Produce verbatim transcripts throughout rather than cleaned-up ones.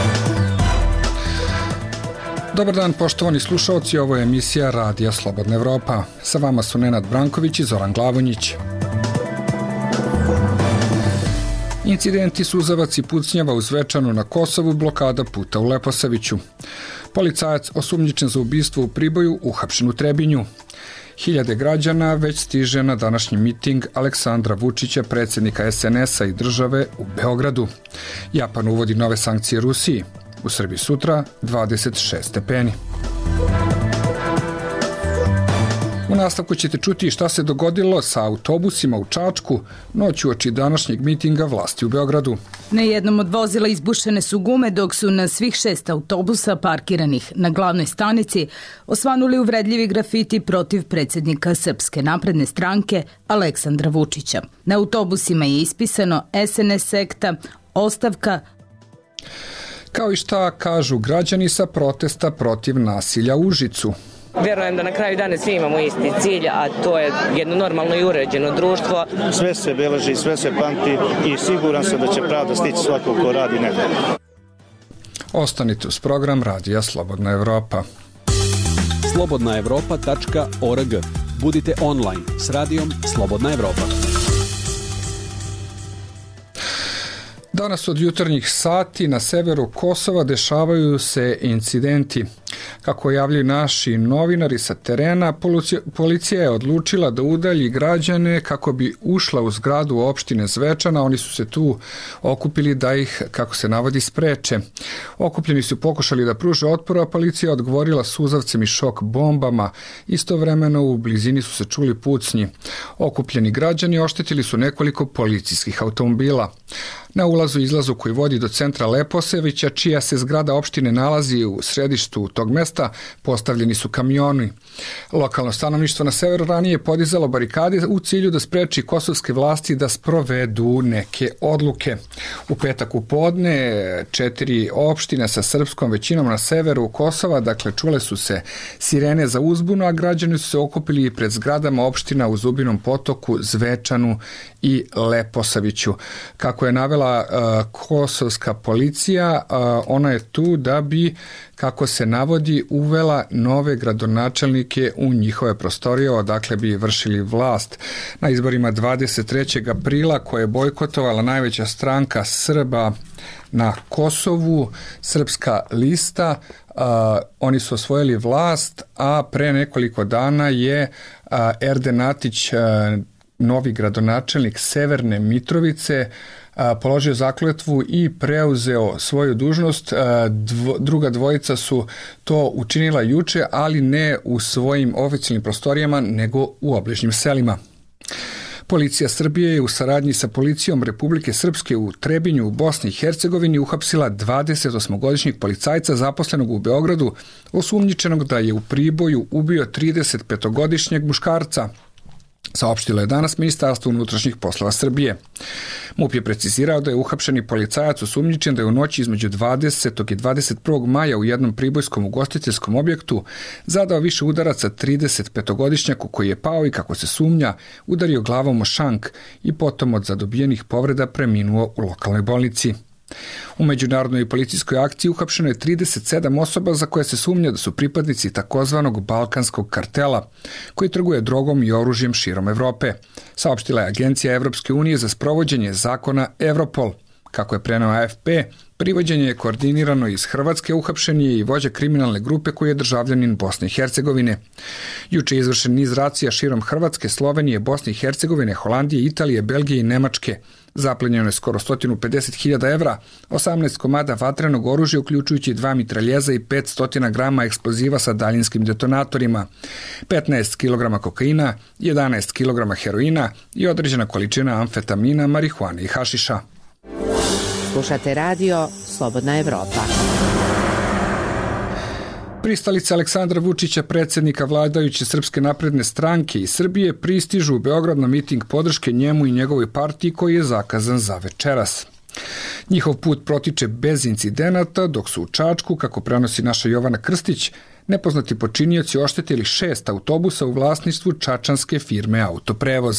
Dobar dan, poštovani slušalci, ovo je emisija Radija Slobodna Evropa. Sa vama su Nenad Branković i Zoran Glavonjić. Incidenti, suzavac i pucnjava u Zvečanu na Kosovu, blokada puta u Leposaviću. Policajac osumnjičen za ubistvo u Priboju uhapšen u Trebinju. Hiljade građana već stiže na današnji miting Aleksandra Vučića, predsjednika es en es a i države u Beogradu. Japan uvodi nove sankcije Rusiji. U Srbiji sutra dvadeset šest stepeni. U nastavku ćete čuti šta se dogodilo sa autobusima u Čačku noću uoči današnjeg mitinga vlasti u Beogradu. Na jednom od vozila izbušene su gume, dok su na svih šest autobusa parkiranih na glavnoj stanici osvanuli uvredljivi grafiti protiv predsjednika Srpske napredne stranke Aleksandra Vučića. Na autobusima je ispisano es en es sekta, ostavka, kao i šta kažu građani sa protesta protiv nasilja u Užicu. Vjerujem da na kraju dana svi imamo isti cilj, a to je jedno normalno i uređeno društvo. Sve se beleži, sve se pamti i siguran sam da će pravda stići svakog ko radi nedjelju. Ostanite uz program Radija Slobodna Evropa. slobodna evropa tačka org. Budite online s radijom Slobodna Evropa. Danas od jutarnjih sati na severu Kosova dešavaju se incidenti. Kako javljaju naši novinari sa terena, policija je odlučila da udalji građane kako bi ušla u zgradu opštine Zvečana. Oni su se tu okupili da ih, kako se navodi, spreče. Okupljeni su pokušali da pruže otpor, a policija odgovorila suzavcem i šok bombama. Istovremeno u blizini su se čuli pucnji. Okupljeni građani oštetili su nekoliko policijskih automobila. Na ulazu i izlazu koji vodi do centra Leposavića, čija se zgrada opštine nalazi u središtu tog mesta, postavljeni su kamioni. Lokalno stanovništvo na severu ranije podizalo barikade u cilju da spreči kosovske vlasti da sprovedu neke odluke. U petak u podne četiri opštine sa srpskom većinom na severu Kosova, dakle čule su se sirene za uzbunu, a građani su se okupili pred zgradama opština u Zubinom Potoku, Zvečanu i Leposaviću. Kako je navela uh, kosovska policija, uh, ona je tu da bi, kako se navodi, uvela nove gradonačelnike u njihove prostorije, odakle bi vršili vlast. Na izborima dvadeset trećeg aprila, koje je bojkotovala najveća stranka Srba na Kosovu, Srpska lista, uh, oni su osvojili vlast, a pre nekoliko dana je uh, Erden Atić, uh, novi gradonačelnik Severne Mitrovice, položio zakletvu i preuzeo svoju dužnost. Dvo, druga dvojica su to učinila juče, ali ne u svojim oficijalnim prostorijama, nego u obližnjim selima. Policija Srbije je u saradnji sa policijom Republike Srpske u Trebinju u Bosni i Hercegovini uhapsila dvadesetosmogodišnjeg policajca zaposlenog u Beogradu, osumnjičenog da je u Priboju ubio tridesetpetogodišnjeg muškarca. Saopštilo je danas Ministarstvo unutrašnjih poslova Srbije. MUP je precizirao da je uhapšeni policajac osumnjičen da je u noći između dvadesetog i dvadeset prvog maja u jednom pribojskom ugostiteljskom objektu zadao više udaraca tridesetpetogodišnjaku koji je pao i, kako se sumnja, udario glavom o šank i potom od zadobijenih povreda preminuo u lokalnoj bolnici. U međunarodnoj policijskoj akciji uhapšeno je trideset sedam osoba za koje se sumnja da su pripadnici takozvanog balkanskog kartela, koji trguje drogom i oružjem širom Evrope. Saopštila je Agencija Evropske unije za sprovođenje zakona Europol. Kako je preneo A F P, privođenje je koordinirano iz Hrvatske, uhapšen je i vođa kriminalne grupe koji je državljanin Bosne i Hercegovine. Juče je izvršen niz racija širom Hrvatske, Slovenije, Bosne i Hercegovine, Holandije, Italije, Belgije i Nemačke. Zaplenjeno je skoro sto pedeset hiljada evra, osamnaest komada vatrenog oružja, uključujući dva mitraljeza i petsto grama eksploziva sa daljinskim detonatorima, petnaest kilograma kokaina, jedanaest kilograma heroina i određena količina amfetamina, marihuane i hašiša. Slušate radio Slobodna Evropa. Pristalice Aleksandra Vučića, predsjednika vladajuće Srpske napredne stranke i Srbije, pristižu u Beograd na miting podrške njemu i njegovoj partiji koji je zakazan za večeras. Njihov put protiče bez incidenata, dok su u Čačku, kako prenosi naša Jovana Krstić, nepoznati počinioci oštetili šest autobusa u vlasništvu čačanske firme Autoprevoz.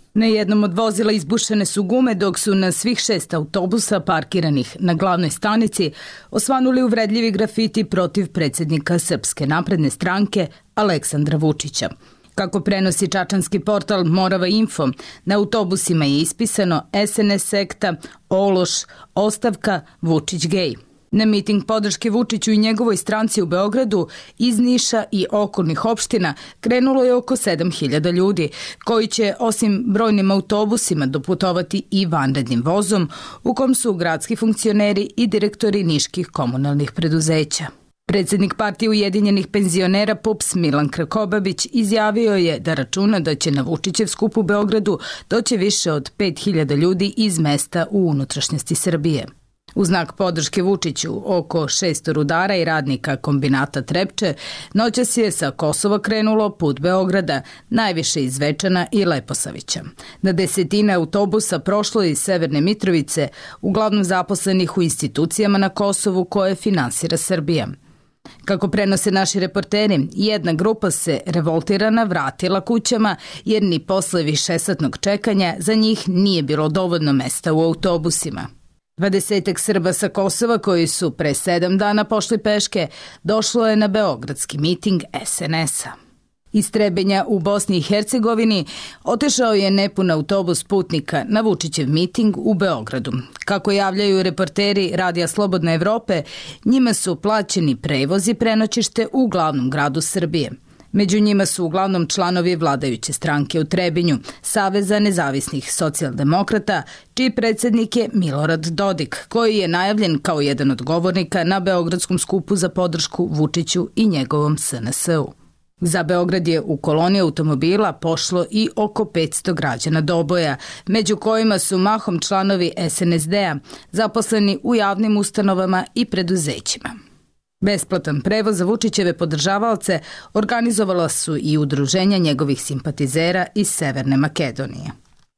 Na jednom od vozila izbušene su gume, dok su na svih šest autobusa parkiranih na glavnoj stanici osvanuli uvredljivi grafiti protiv predsjednika Srpske napredne stranke Aleksandra Vučića. Kako prenosi čačanski portal Morava Info, na autobusima je ispisano S N S sekta, ološ, ostavka, Vučić gej. Na miting podrške Vučiću i njegovoj stranci u Beogradu iz Niša i okolnih opština krenulo je oko sedam hiljada ljudi, koji će osim brojnim autobusima doputovati i vanrednim vozom, u kom su gradski funkcioneri i direktori niških komunalnih preduzeća. Predsjednik partije Ujedinjenih penzionera P U P S Milan Krakobabić izjavio je da računa da će na Vučićev skup u Beogradu doći više od pet hiljada ljudi iz mesta u unutrašnjosti Srbije. U znak podrške Vučiću, oko šesto rudara i radnika kombinata Trepče noćas je sa Kosova krenulo put Beograda, najviše iz Zvečana i Leposavića. Na desetine autobusa prošlo iz Severne Mitrovice, uglavnom zaposlenih u institucijama na Kosovu koje finansira Srbija. Kako prenose naši reporteri, jedna grupa se revoltirana vratila kućama jer ni posle višesatnog čekanja za njih nije bilo dovoljno mesta u autobusima. Dvadesetak Srba sa Kosova koji su pre sedam dana pošli peške došlo je na beogradski miting S N S-a. Iz Trebinja u Bosni i Hercegovini otišao je nepun autobus putnika na Vučićev miting u Beogradu. Kako javljaju reporteri Radija Slobodna Evrope, njima su plaćeni prevozi prenoćište u glavnom gradu Srbije. Među njima su uglavnom članovi vladajuće stranke u Trebinju, Saveza nezavisnih socijaldemokrata, čiji predsjednik je Milorad Dodik, koji je najavljen kao jedan od govornika na beogradskom skupu za podršku Vučiću i njegovom S N S-u. Za Beograd je u koloni automobila pošlo i oko petsto građana Doboja, među kojima su mahom članovi S N S D-a, zaposleni u javnim ustanovama i preduzećima. Besplatan prevoz za Vučićeve podržavaoce organizovala su i udruženja njegovih simpatizera iz Severne Makedonije.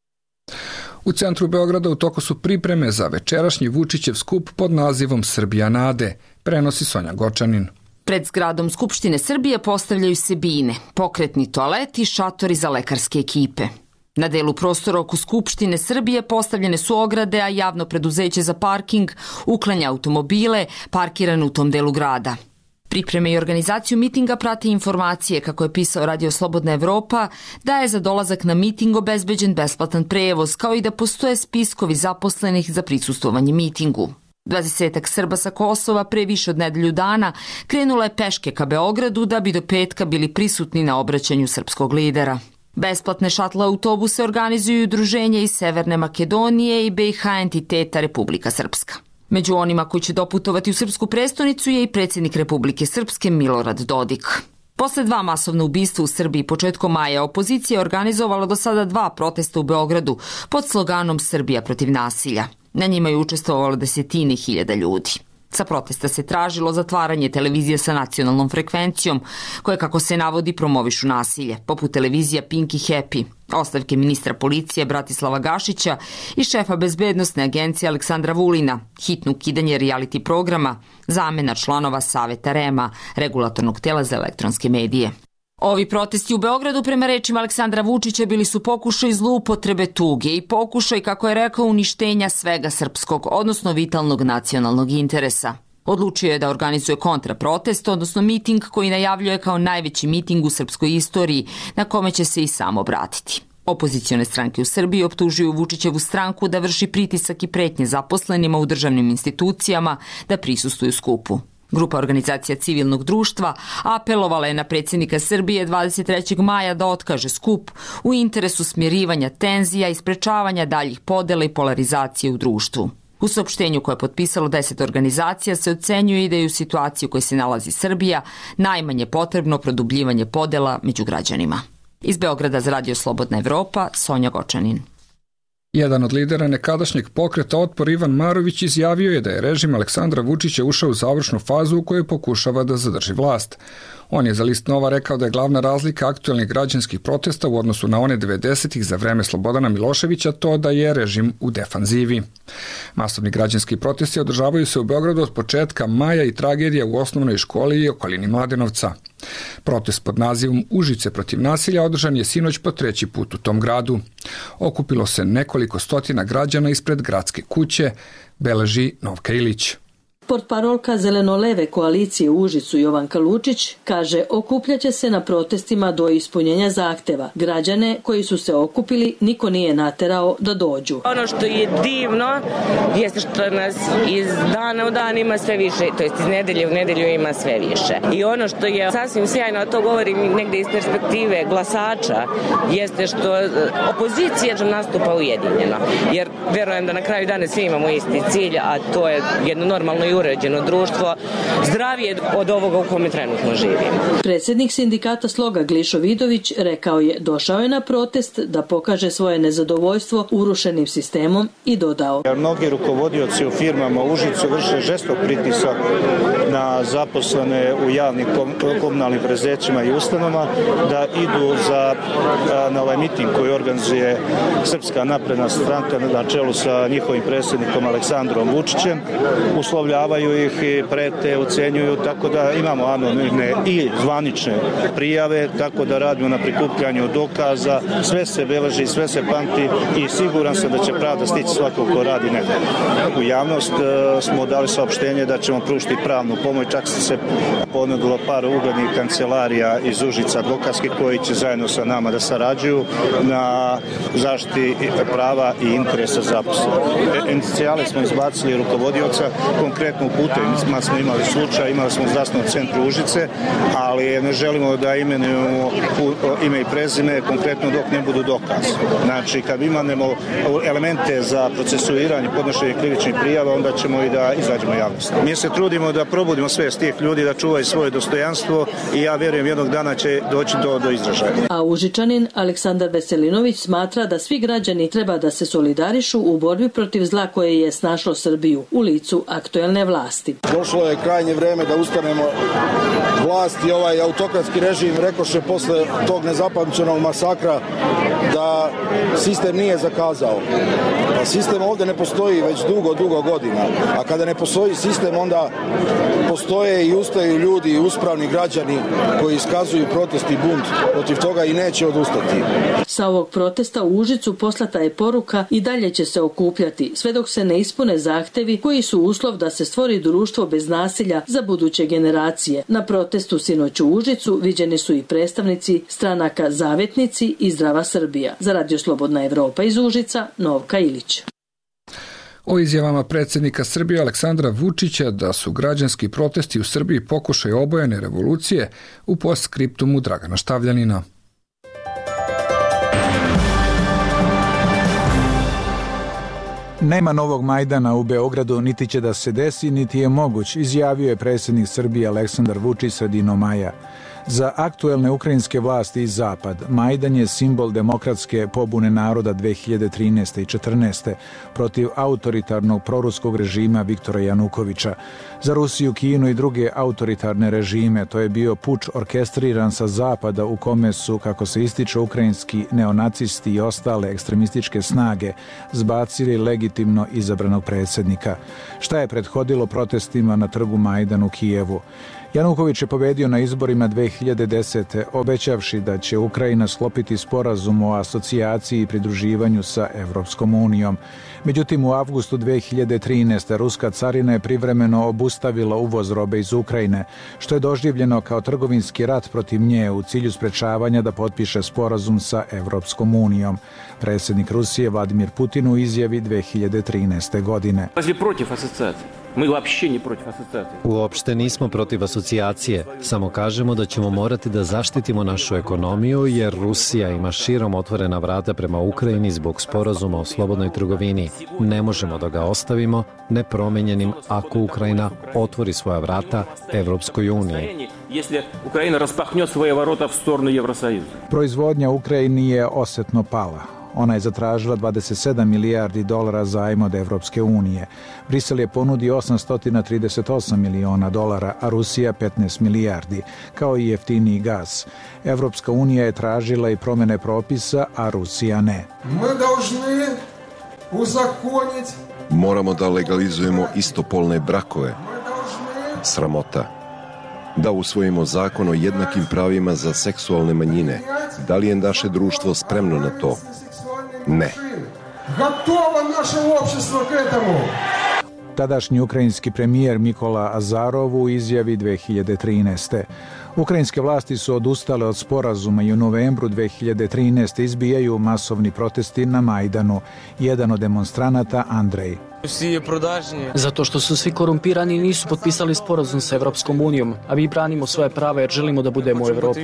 U centru Beograda u toku su pripreme za večerašnji Vučićev skup pod nazivom Srbija nade, prenosi Sonja Gočanin. Pred zgradom Skupštine Srbije postavljaju se bine, pokretni toaleti, šatori za lekarske ekipe. Na delu prostora oko Skupštine Srbije postavljene su ograde, a javno preduzeće za parking uklanja automobile parkirane u tom delu grada. Pripreme i organizaciju mitinga prate informacije, kako je pisao Radio Slobodna Evropa, da je za dolazak na miting obezbeđen besplatan prevoz, kao i da postoje spiskovi zaposlenih za prisustvovanje mitingu. Dvadesetak Srba sa Kosova pre više od nedelju dana krenula je peške ka Beogradu da bi do petka bili prisutni na obraćanju srpskog lidera. Besplatne šatla autobuse organizuju udruženje iz Severne Makedonije i B i H entiteta Republika Srpska. Među onima koji će doputovati u srpsku prestonicu je i predsjednik Republike Srpske Milorad Dodik. Posle dva masovna ubistva u Srbiji početkom maja, opozicija je organizovala do sada dva protesta u Beogradu pod sloganom Srbija protiv nasilja. Na njima je učestvovalo desetine hiljada ljudi. Sa protesta se tražilo zatvaranje televizije sa nacionalnom frekvencijom, koje, kako se navodi, promovišu nasilje, poput televizija Pink i Happy, ostavke ministra policije Bratislava Gašića i šefa bezbednosne agencije Aleksandra Vulina, hitno ukidanje reality programa, zamena članova Saveta R E M-a, regulatornog tela za elektronske medije. Ovi protesti u Beogradu, prema rečima Aleksandra Vučića, bili su pokušaj zloupotrebe tuge i pokušaj, kako je rekao, uništenja svega srpskog, odnosno vitalnog nacionalnog interesa. Odlučio je da organizuje kontraprotest, odnosno miting koji najavljuje kao najveći miting u srpskoj istoriji, na kome će se i sam obratiti. Opozicione stranke u Srbiji optužuju Vučićevu stranku da vrši pritisak i pretnje zaposlenima u državnim institucijama da prisustvuju skupu. Grupa organizacija civilnog društva apelovala je na predsjednika Srbije dvadeset trećeg maja da otkaže skup u interesu smirivanja tenzija i sprečavanja daljih podela i polarizacije u društvu. U saopštenju koje je potpisalo deset organizacija se ocenjuje i da je u situaciji u kojoj se nalazi Srbija najmanje potrebno produbljivanje podela među građanima. Iz Beograda za Radio Slobodna Evropa, Sonja Gočanin. Jedan od lidera nekadašnjeg pokreta Otpor Ivan Marović izjavio je da je režim Aleksandra Vučića ušao u završnu fazu u kojoj pokušava da zadrži vlast. On je za List Nova rekao da je glavna razlika aktuelnih građanskih protesta u odnosu na one devedesetih za vreme Slobodana Miloševića to da je režim u defanzivi. Masovni građanski protesti održavaju se u Beogradu od početka maja i tragedija u osnovnoj školi i okolini Mladenovca. Protest pod nazivom Užice protiv nasilja održan je sinoć po treći put u tom gradu. Okupilo se nekoliko stotina građana ispred gradske kuće, beleži Novka Ilić. Portparolka Zeleno-leve koalicije u Užicu Jovanka Lučić kaže okupljaće se na protestima do ispunjenja zahteva. Građane koji su se okupili niko nije naterao da dođu. Ono što je divno jeste što nas iz dana u dan ima sve više, to jest iz nedelje u nedelju ima sve više. I ono što je sasvim sjajno, a to govorim negde iz perspektive glasača, jeste što opozicija nastupa ujedinjeno. Jer verujem da na kraju dana svi imamo isti cilj, a to je jedno normalno i uređeno društvo, zdravije od ovoga u kome trenutno živimo. Predsjednik sindikata Sloga Glišo Vidović rekao je došao je na protest da pokaže svoje nezadovoljstvo urušenim sistemom i dodao. Mnogi rukovodioci u firmama u Užicu vrše žestok pritisak na zaposlene u javnim komunalnim preduzećima i ustanovama da idu za, na ovaj miting koji organizuje Srpska napredna stranka na čelu sa njihovim predsjednikom Aleksandrom Vučićem. Uslovljavaju ih i prete, ucenjuju, tako da imamo anonimne i zvanične prijave, tako da radimo na prikupljanju dokaza, sve se beleži, sve se pamti i siguran sam da će pravda stići svakog ko radi negdje. U javnost smo dali saopštenje da ćemo pružiti pravnu pomoć, čak se ponudilo par uglednih kancelarija iz Užica advokatskih koji će zajedno sa nama da sarađuju na zaštiti prava i interesa zaposlenih. Inicijale smo izbacili rukovodioca, konkretno u Putevima smo imali slučaj, imali smo u zdravstvenom centru Užice, ali ne želimo da imenujemo ime i prezime, konkretno dok ne budu dokaz. Znači, kad imamo elemente za procesuiranje, podnošenje krivičnih prijava, onda ćemo i da izađemo javnosti. Mi se trudimo da probudimo sve s tih ljudi, da čuvaju svoje dostojanstvo i ja vjerujem jednog dana će doći do, do izražaja. A Užičanin Aleksandar Veselinović smatra da svi građani treba da se solidarišu u borbi protiv zla koje je snašlo Srbiju u licu aktuelne vlasti. Došlo je krajnje vreme da ustanemo vlast i ovaj autokratski režim rekoše posle tog nezapamćenog masakra da sistem nije zakazao. Pa sistem ovdje ne postoji već dugo, dugo godina. A kada ne postoji sistem, onda postoje i ustaju ljudi, uspravni građani koji iskazuju protest i bunt protiv toga i neće odustati. Sa ovog protesta u Užicu poslata je poruka i dalje će se okupljati, sve dok se ne ispune zahtevi koji su uslov da se stvori društvo bez nasilja za buduće generacije. Na protestu sinoć u Užicu viđeni su i predstavnici stranaka Zavetnici i Zdrava Srbija. Za Radio Slobodna Evropa iz Užica, Novka Ilić. O izjavama predsjednika Srbije Aleksandra Vučića da su građanski protesti u Srbiji pokušaj obojene revolucije u postskriptumu Dragana Štavljanina. Nema novog Majdana u Beogradu, niti će da se desi, niti je moguć, izjavio je predsjednik Srbije Aleksandar Vučić sredinom maja. Za aktuelne ukrajinske vlasti i Zapad, Majdan je simbol demokratske pobune naroda dve hiljade trinaeste i četrnaeste protiv autoritarnog proruskog režima Viktora Janukovića. Za Rusiju, Kinu i druge autoritarne režime to je bio puč orkestriran sa Zapada u kome su, kako se ističe, ukrajinski neonacisti i ostale ekstremističke snage zbacili legitimno izabranog predsjednika. Šta je prethodilo protestima na trgu Majdan u Kijevu? Januković je pobedio na izborima dve hiljade desete. obećavši da će Ukrajina sklopiti sporazum o asocijaciji i pridruživanju sa Evropskom unijom. Međutim, u avgustu dve hiljade trinaeste. ruska carina je privremeno obustavila uvoz robe iz Ukrajine, što je doživljeno kao trgovinski rat protiv nje u cilju sprečavanja da potpiše sporazum sa Evropskom unijom. Predsjednik Rusije Vladimir Putin u izjavi dve hiljade trinaeste. godine. Mi uopšte ni protiv asocijacije. Uopšte nismo protiv asocijacije, samo kažemo da ćemo morati da zaštitimo našu ekonomiju jer Rusija ima širom otvorena vrata prema Ukrajini zbog sporazuma o slobodnoj trgovini. Ne možemo da ga ostavimo nepromenjenim ako Ukrajina otvori svoja vrata Evropskoj uniji. Если Украина распахнет свои ворота в сторону Евросоюза. Proizvodnja u Ukrajini je osetno pala. Ona je zatražila dvadeset sedam milijardi dolara zajma od Evropske unije. Brisel je ponudio osamsto trideset osam miliona dolara, a Rusija petnaest milijardi, kao i jeftiniji gas. Evropska unija je tražila i promjene propisa, a Rusija ne. Moramo da legalizujemo istopolne brakove. Sramota. da usvojimo zakon o jednakim pravima za seksualne manjine. Da li je naše društvo spremno na to? Ne. Gotovo naše общество к этому. Tadašnji ukrajinski premijer Mikola Azarov u izjavi dve hiljade trinaeste. Ukrajinske vlasti su odustale od sporazuma i u novembru dve hiljade trinaeste izbijaju masovni protesti na Majdanu. Jedan od demonstranata, Andrej. Zato što su svi korumpirani i nisu potpisali sporazum sa Evropskom unijom, a mi branimo svoje prava jer želimo da budemo u Evropi.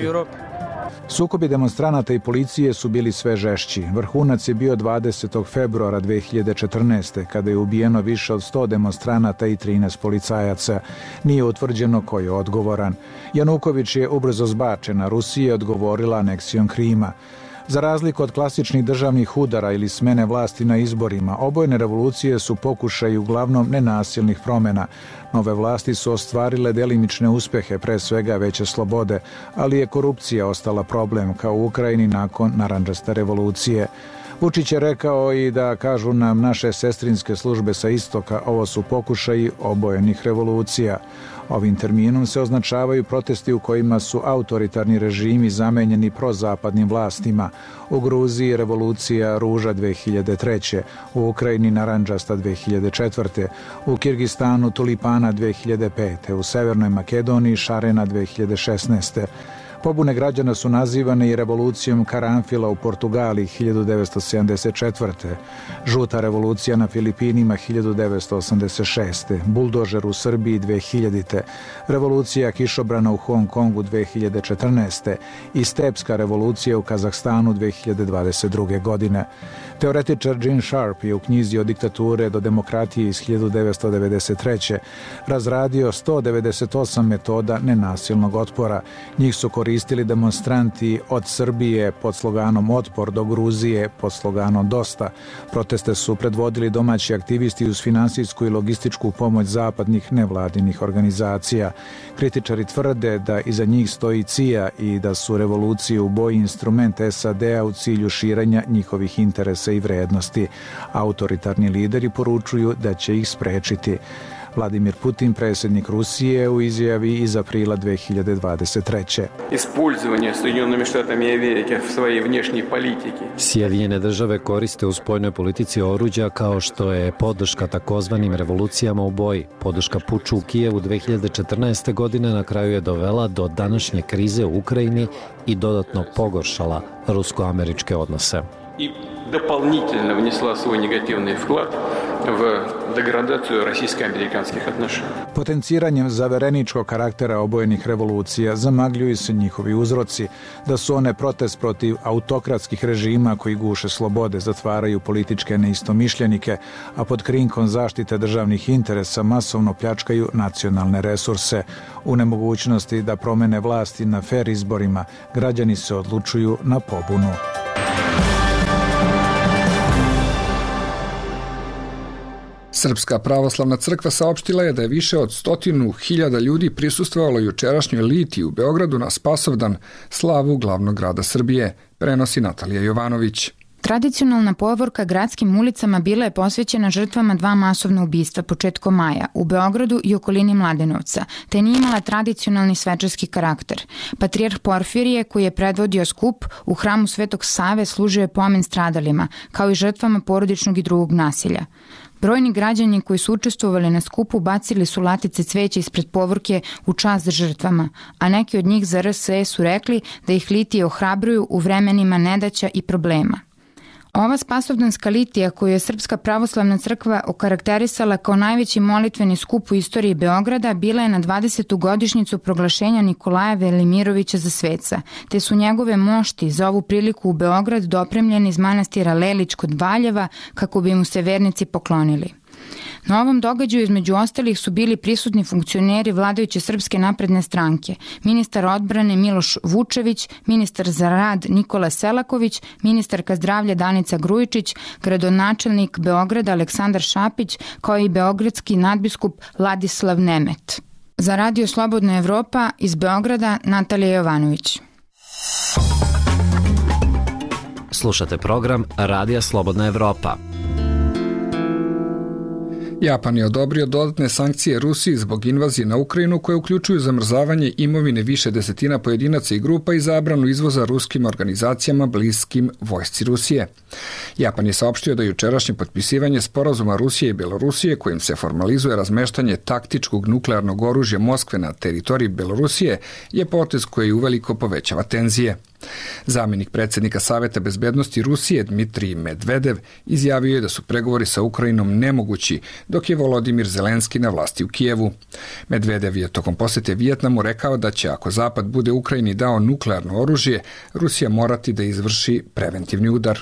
Sukobi demonstranata i policije su bili sve žešći. Vrhunac je bio dvadesetog februara dve hiljade četrnaeste. kada je ubijeno više od sto demonstranata i trinaest policajaca. Nije utvrđeno ko je odgovoran. Januković je ubrzo zbačen, a Rusija je odgovorila aneksijom Krima. Za razliku od klasičnih državnih udara ili smene vlasti na izborima, obojene revolucije su pokušaj uglavnom nenasilnih promjena. Nove vlasti su ostvarile delimične uspehe, pre svega veće slobode, ali je korupcija ostala problem, kao u Ukrajini nakon narandžaste revolucije. Vučić je rekao i da, kažu nam naše sestrinske službe sa istoka, ovo su pokušaji obojenih revolucija. Ovim terminom se označavaju protesti u kojima su autoritarni režimi zamenjeni prozapadnim vlastima. U Gruziji revolucija Ruža dve hiljade treće, u Ukrajini narandžasta dve hiljade četvrte, u Kirgistanu Tulipana dve hiljade pete, u Severnoj Makedoniji Šarena dve hiljade šesnaeste. Pobune građana su nazivane i revolucijom Karanfila u Portugaliji hiljadu devetsto sedamdeset četvrte. Žuta revolucija na Filipinima hiljadu devetsto osamdeset šeste. Buldožer u Srbiji dve hiljadite. Revolucija kišobrana u Hong Kongu dve hiljade četrnaeste. i Stepska revolucija u Kazahstanu dve hiljade dvadeset druge. godine. Teoretičar Gene Sharp je u knjizi Od diktature do demokratije iz hiljadu devetsto devedeset treće. razradio sto devedeset osam metoda nenasilnog otpora. Njih su koristili demonstranti od Srbije pod sloganom Otpor do Gruzije pod sloganom Dosta. Proteste su predvodili domaći aktivisti uz finansijsku i logističku pomoć zapadnih nevladinih organizacija. Kritičari tvrde da iza njih stoji C I A i da su revolucije u boji instrument S A D-a u cilju širenja njihovih interesa i vrednosti. Autoritarni lideri poručuju da će ih sprečiti. Vladimir Putin, predsjednik Rusije, u izjavi iz aprila dve hiljade dvadeset treće. Использование Соединенными Штатами Америки в своей внешней политике. Sjedinjene države koriste u spoljnoj politici oruđa kao što je podrška takozvanim revolucijama u boji. Podrška puču u Kijevu dve hiljade četrnaeste. godine na kraju je dovela do današnje krize u Ukrajini i dodatno pogoršala rusko-američke odnose. И дополнительно внесла свой негативный вклад в деградацию российско-американских отношений. Potenciranjem zavereničkog karaktera obojenih revolucija zamagljuju se njihovi uzroci, da su one protest protiv autokratskih režima koji guše slobode, zatvaraju političke neistomišljenike, a pod krinkom zaštite državnih interesa masovno pljačkaju nacionalne resurse. U nemogućnosti da promene vlasti na fer izborima, građani se odlučuju na pobunu. Srpska pravoslavna crkva saopštila je da je više od stotinu hiljada ljudi prisustvovalo jučerašnjoj litiji u Beogradu na Spasovdan, slavu glavnog grada Srbije, prenosi Natalija Jovanović. Tradicionalna povorka gradskim ulicama bila je posvećena žrtvama dva masovna ubistva početkom maja u Beogradu i okolini Mladenovca, te nije imala tradicionalni svečarski karakter. Patrijarh Porfirije, koji je predvodio skup, u hramu Svetog Save služio je pomen stradalima, kao i žrtvama porodičnog i drugog nasilja. Brojni građani koji su učestvovali na skupu bacili su latice cveća ispred povorke u čast žrtvama, a neki od njih za R S E su rekli da ih litije ohrabruju u vremenima nedaća i problema. Ova spasovdanska litija, koju je Srpska pravoslavna crkva okarakterisala kao najveći molitveni skup u istoriji Beograda, bila je na dvadesetu godišnjicu proglašenja Nikolaja Velimirovića za sveca, te su njegove mošti za ovu priliku u Beograd dopremljeni iz manastira Lelić kod Valjeva kako bi mu se vernici poklonili. Na ovom događaju između ostalih su bili prisutni funkcioneri vladajuće Srpske napredne stranke, ministar odbrane Miloš Vučević, ministar za rad Nikola Selaković, ministarka zdravlja Danica Grujičić, gradonačelnik Beograda Aleksandar Šapić, kao i beogradski nadbiskup Ladislav Nemet. Za Radio Slobodna Evropa iz Beograda Natalija Jovanović. Slušate program Radija Slobodna Evropa. Japan je odobrio dodatne sankcije Rusiji zbog invazije na Ukrajinu koje uključuju zamrzavanje imovine više desetina pojedinaca i grupa i zabranu izvoza ruskim organizacijama bliskim vojsci Rusije. Japan je saopštio da jučerašnje potpisivanje sporazuma Rusije i Belorusije kojim se formalizuje razmeštanje taktičkog nuklearnog oružja Moskve na teritoriji Belorusije je potez koji uveliko povećava tenzije. Zamenik predsjednika Saveta bezbednosti Rusije Dmitrij Medvedev izjavio je da su pregovori sa Ukrajinom nemogući dok je Volodimir Zelenski na vlasti u Kijevu. Medvedev je tokom posete Vijetnamu rekao da će ako Zapad bude Ukrajini dao nuklearno oružje, Rusija morati da izvrši preventivni udar.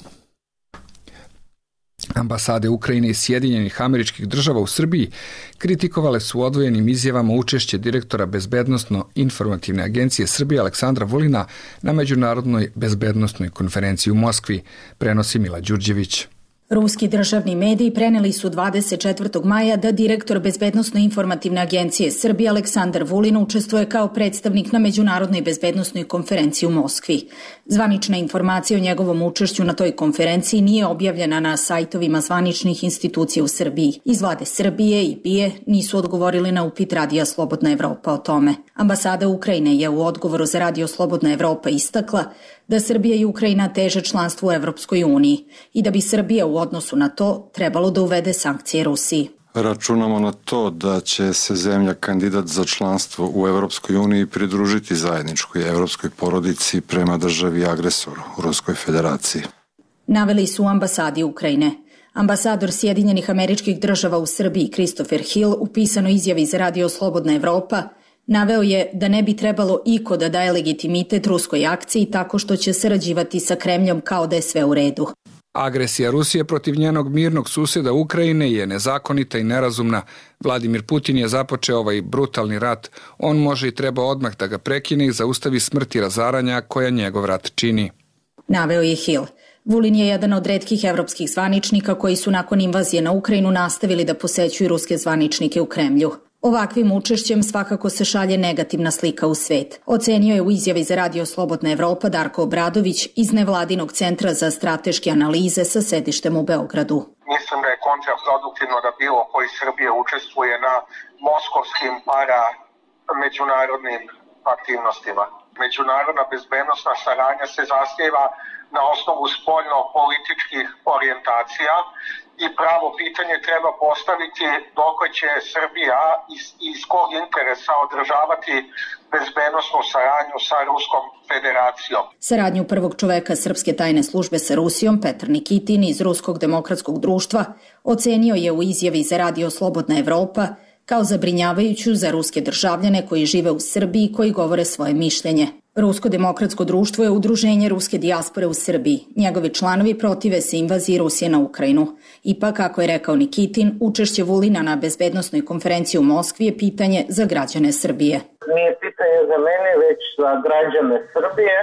Ambasade Ukrajine i Sjedinjenih Američkih Država u Srbiji kritikovale su odvojenim izjavama učešće direktora Bezbednosno-informativne agencije Srbije Aleksandra Vulina na Međunarodnoj bezbednosnoj konferenciji u Moskvi, prenosi Mila Đurđević. Ruski državni mediji preneli su dvadeset četvrtog maja da direktor Bezbednosno-informativne agencije Srbije Aleksandar Vulin učestvuje kao predstavnik na Međunarodnoj bezbednosnoj konferenciji u Moskvi. Zvanična informacija o njegovom učešću na toj konferenciji nije objavljena na sajtovima zvaničnih institucija u Srbiji. Iz vlade Srbije i B I E nisu odgovorili na upit Radija Slobodna Evropa o tome. Ambasada Ukrajine je u odgovoru za Radio Slobodna Evropa istakla da Srbija i Ukrajina teže članstvu u Evropskoj uniji i da bi Srbija u odnosu na to trebalo da uvede sankcije Rusiji. Računamo na to da će se zemlja kandidat za članstvo u Evropskoj uniji pridružiti zajedničkoj evropskoj porodici prema državi agresoru, Ruskoj federaciji. Naveli su u ambasadi Ukrajine. Ambasador Sjedinjenih Američkih Država u Srbiji Christopher Hill u pisanoj izjavi za Radio Slobodna Evropa naveo je da ne bi trebalo iko da daje legitimitet ruskoj akciji tako što će sarađivati sa Kremljom kao da je sve u redu. Agresija Rusije protiv njenog mirnog susjeda Ukrajine je nezakonita i nerazumna. Vladimir Putin je započeo ovaj brutalni rat. On može i treba odmah da ga prekine i zaustavi smrt i razaranja koja njegov rat čini. Naveo je Hill. Vulin je jedan od retkih evropskih zvaničnika koji su nakon invazije na Ukrajinu nastavili da posećuju ruske zvaničnike u Kremlju. Ovakvim učešćem svakako se šalje negativna slika u svet. Ocenio je u izjavi za Radio Slobodna Evropa Darko Obradović iz Nevladinog centra za strateške analize sa sedištem u Beogradu. Mislim da je kontraproduktivno da bilo koji Srbije učestvuje na moskovskim para međunarodnim aktivnostima. Međunarodna bezbednosna saradnja se zasniva na osnovu spoljno-političkih orijentacija i pravo pitanje treba postaviti dok će Srbija iz, iz kog interesa održavati bezbednosnu saradnju sa Ruskom federacijom. Saradnju prvog čoveka srpske tajne službe sa Rusijom, Petar Nikitin iz Ruskog demokratskog društva, ocenio je u izjavi za Radio Slobodna Evropa kao zabrinjavajuću za ruske državljane koji žive u Srbiji i koji govore svoje mišljenje. Rusko demokratsko društvo je udruženje ruske dijaspore u Srbiji. Njegovi članovi protive se invaziji Rusije na Ukrajinu. Ipak, kako je rekao Nikitin, učešće Vulina na bezbednosnoj konferenciji u Moskvi je pitanje za građane Srbije. Nije pitanje za mene, već za građane Srbije.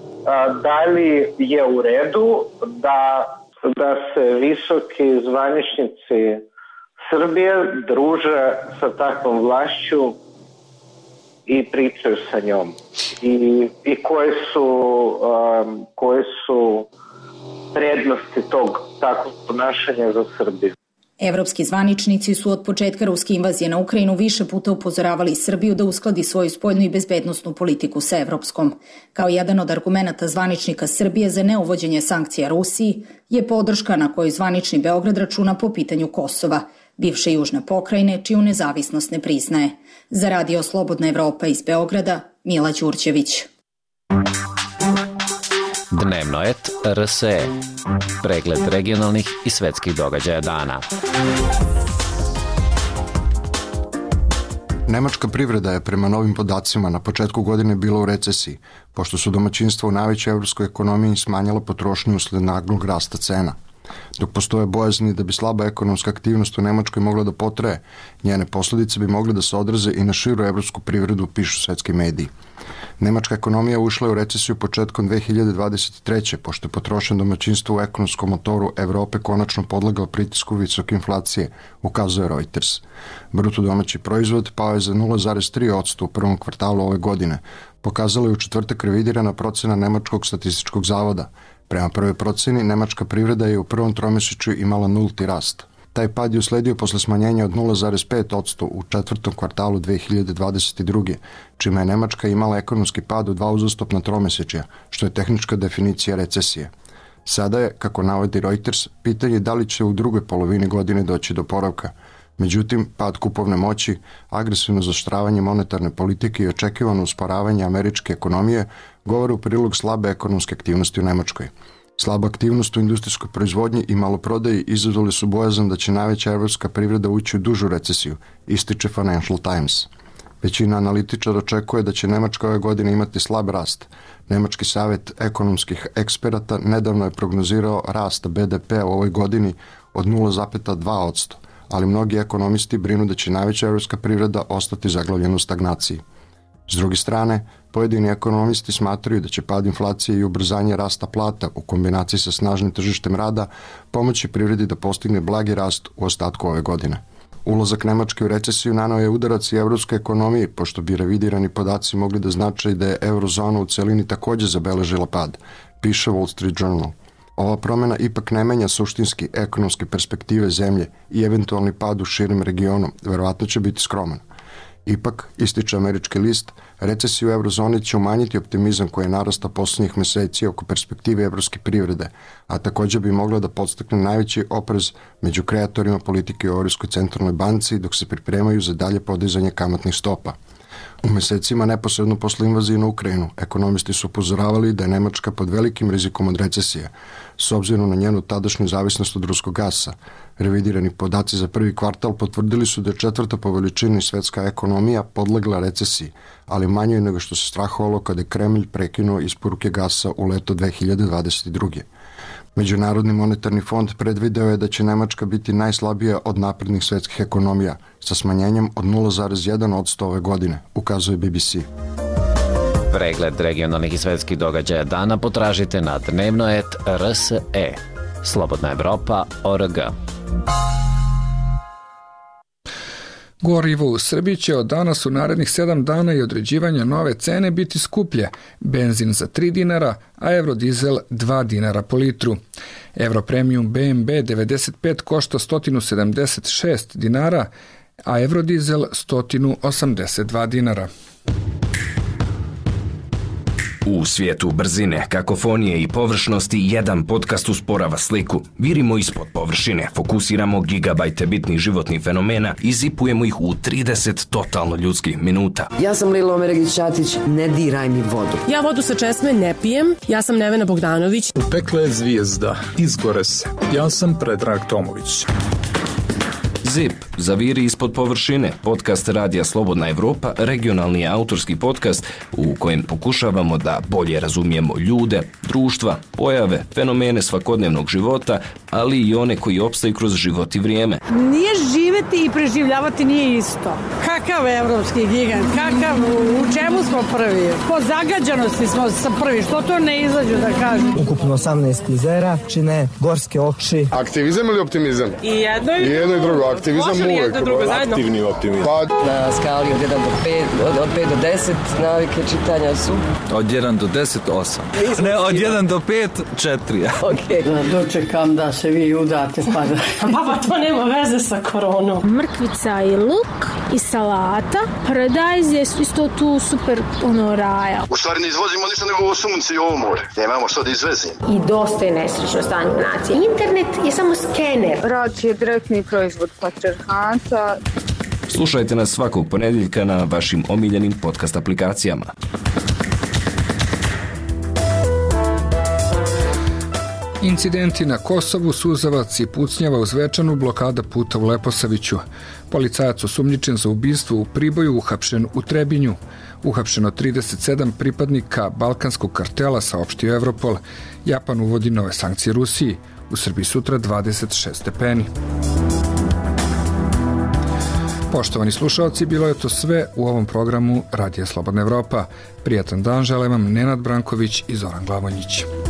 Da li je u redu da, da se visoki zvaničnici Srbije druže sa takvom vlašću i pričaju sa njom. I, i koje su, um, koje su prednosti tog takvog ponašanja za Srbiju. Evropski zvaničnici su od početka ruske invazije na Ukrajinu više puta upozoravali Srbiju da uskladi svoju spoljnu i bezbednosnu politiku sa evropskom. Kao jedan od argumenata zvaničnika Srbije za neuvođenje sankcija Rusiji je podrška na koju zvanični Beograd računa po pitanju Kosova, bivše južne pokrajine, čiju nezavisnost ne priznaje. Za Radio Slobodna Evropa iz Beograda, Mila Đurđević. Dnevno et R S E. Pregled regionalnih i svetskih događaja dana. Nemačka privreda je prema novim podacima na početku godine bila u recesiji, pošto su domaćinstva u najvećoj evropskoj ekonomiji smanjala potrošnju usled naglog rasta cena. Dok postoje bojazni da bi slaba ekonomska aktivnost u Nemačkoj mogla da potraje, njene posledice bi mogle da se odraze i na širu evropsku privredu, pišu svetski mediji. Nemačka ekonomija ušla je u recesiju početkom dve hiljade dvadeset treće. pošto je potrošnja domaćinstva u ekonomskom motoru Evrope konačno podlegao pritisku visoke inflacije, ukazuje Reuters. Bruto domaći proizvod pao je za nula zarez tri posto u prvom kvartalu ove godine. Pokazala je u četvrtak revidirana procena Nemačkog statističkog zavoda. Prema prvoj proceni, nemačka privreda je u prvom tromesečju imala nulti rast. Taj pad je usledio posle smanjenja od nula zarez pet posto u četvrtom kvartalu dve hiljade dvadeset druge. čime je Nemačka imala ekonomski pad u dva uzastopna tromesečja, što je tehnička definicija recesije. Sada je, kako navodi Reuters, pitanje da li će u drugoj polovini godine doći do oporavka. Međutim, pad kupovne moći, agresivno zaoštravanje monetarne politike i očekivano usporavanje američke ekonomije govore u prilog slabe ekonomske aktivnosti u Nemačkoj. Slaba aktivnost u industrijskoj proizvodnji i maloprodaji izazvali su bojazan da će najveća evropska privreda ući u dužu recesiju, ističe Financial Times. Većina analitičara očekuje da će Nemačka ove godine imati slab rast. Nemački savjet ekonomskih eksperata nedavno je prognozirao rast be de pe u ovoj godini od nula zarez dva posto, ali mnogi ekonomisti brinu da će najveća evropska privreda ostati zaglavljena u stagnaciji. S druge strane, pojedini ekonomisti smatraju da će pad inflacije i ubrzanje rasta plata u kombinaciji sa snažnim tržištem rada pomoći privredi da postigne blagi rast u ostatku ove godine. Ulazak Nemačke u recesiju naneo je udarac i evropskoj ekonomiji, pošto bi revidirani podaci mogli da znače da je eurozona u celini takođe zabeležila pad, piše Wall Street Journal. Ova promjena ipak ne menja suštinski ekonomske perspektive zemlje i eventualni pad u širim regionu, verovatno će biti skroman. Ipak, ističe američki list, recesija u eurozoni će umanjiti optimizam koji je narasta poslednjih meseci oko perspektive evropske privrede, a takođe bi mogla da podstakne najveći oprez među kreatorima politike u Evropskoj centralnoj banci dok se pripremaju za dalje podizanje kamatnih stopa. U mesecima neposredno posle invazije na Ukrajinu, ekonomisti su upozoravali da je Nemačka pod velikim rizikom od recesije, s obzirom na njenu tadašnju zavisnost od ruskog gasa. Revidirani podaci za prvi kvartal potvrdili su da je četvrta po veličini svetska ekonomija podlegla recesiji, ali manje nego što se strahovalo kada je Kremlj prekinuo isporuke gasa u leto dve hiljade dvadeset druge. Međunarodni monetarni fond predvideo je da će Nemačka biti najslabija od naprednih svetskih ekonomija, sa smanjenjem od nula zarez jedan posto ove godine, ukazuje be be ce. Pregled regionalnih i svetskih događaja dana potražite na dnevno et er es e. Slobodna Evropa tačka org. Gorivo u Srbiji će od danas u narednih sedam dana i određivanja nove cene biti skuplje, benzin za tri dinara, a eurodizel dva dinara po litru. Europremium be em be devedeset pet košta sto sedamdeset šest dinara, a eurodizel sto osamdeset dva dinara. U svijetu brzine, kakofonije i površnosti, jedan podcast usporava sliku. Virimo ispod površine, fokusiramo gigabajte bitnih životnih fenomena i zipujemo ih u trideset totalno ljudskih minuta. Ja sam Lila Omeregić-Ćatić, ne diraj mi vodu. Ja vodu sa česme ne pijem, ja sam Nevena Bogdanović. Upekla je zvijezda, izgore se. Ja sam Predrag Tomović. Zip, zaviri ispod površine, podcast Radija Slobodna Evropa, regionalni autorski podcast u kojem pokušavamo da bolje razumijemo ljude, društva, pojave, fenomene svakodnevnog života, ali i one koji opstaju kroz život i vrijeme. Nije živeti i preživljavati nije isto. Kakav evropski gigant, kakav, u čemu smo prvi? Po zagađanosti smo sa prvi, što to ne izađu da kažem? Ukupno osamnaest klizera, čine gorske oči. Aktivizam ili optimizam? I jedno i, I jedno i drugo. Aktivizam može li jedno drugo zajedno? Aktivni optimizam. Pa... Na skali od jedan do pet, od, od pet do deset, navike čitanja su... Od jedan do deset, osam. Ne, od jedan do pet, četiri. Okej. Okay. Dočekam da se vi udate, pa da... Baba, to nema veze sa koronom. Mrkvica i luk i salata. Paradajz je isto tu super ono raja. U stvari ne izvozimo ništa nego ovo sunce i ovo more. Nemamo što da izvezimo. I dosta je nesrećno stanje u naciji. Internet je samo skener. Rad je direktni proizvod patrijarhata. Slušajte nas svakog ponedjeljka na vašim omiljenim podcast aplikacijama. Incidenti na Kosovu, suzavac i pucnjava u Zvečanu, blokada puta u Leposaviću. Policajac osumnjičen za ubistvo u Priboju uhapšen u Trebinju. Uhapšeno trideset sedam pripadnika balkanskog kartela, saopštio Evropol. Japan uvodi nove sankcije Rusiji. U Srbiji sutra dvadeset šest stepeni. Poštovani slušalci, bilo je to sve u ovom programu Radija Slobodna Evropa. Prijatan dan želim vam Nenad Branković i Zoran Glavonjić.